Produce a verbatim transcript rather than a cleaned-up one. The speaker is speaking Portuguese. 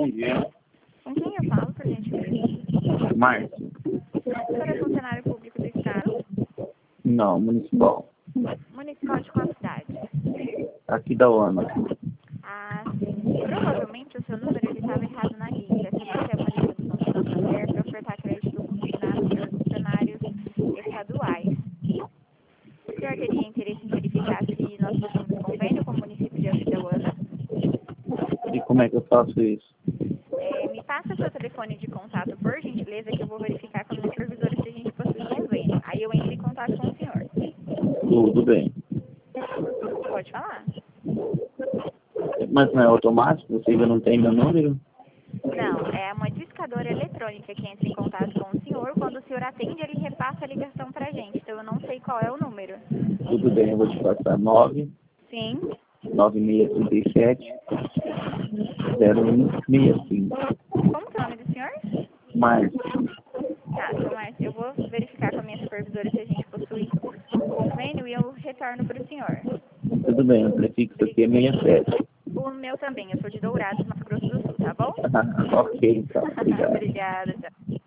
bom dia. Com quem eu falo, por gentileza? Márcio? O senhor é funcionário público do Estado? Não, municipal. Municipal de qual cidade? Aqui da ONU. Ah, sim. Provavelmente o seu número ele estava errado na lista. Essa vai ser a monitorização de Santander para ofertar crédito consignado para funcionários estaduais. O senhor teria interesse em verificar se nós possuímos convênio com o município de Aquidauana? E como é que eu faço isso? É, me passa seu telefone de contato, por gentileza, que eu vou verificar com a minha supervisora se a gente possui convênio. Aí eu entro em contato com o senhor. Tudo bem. Pode falar. Mas não é automático? Você ainda não tem meu número? Não, é uma discadora eletrônica que entra em contato com o senhor. Quando o senhor atende, ele repassa a ligação pra gente. Então eu não sei qual é o número. Tudo bem, eu vou te passar nove Sim. nove seis três sete zero um seis cinco. Como que é o nome do senhor? Márcio. Tá, seu Márcio, eu vou verificar com a minha supervisora se a gente possui convênio e eu retorno para o senhor. Tudo bem, o prefixo aqui é sessenta e sete. O meu também, eu sou de Dourados, Mato Grosso do Sul, tá bom? Ok, então. Obrigado. Obrigada, tchau.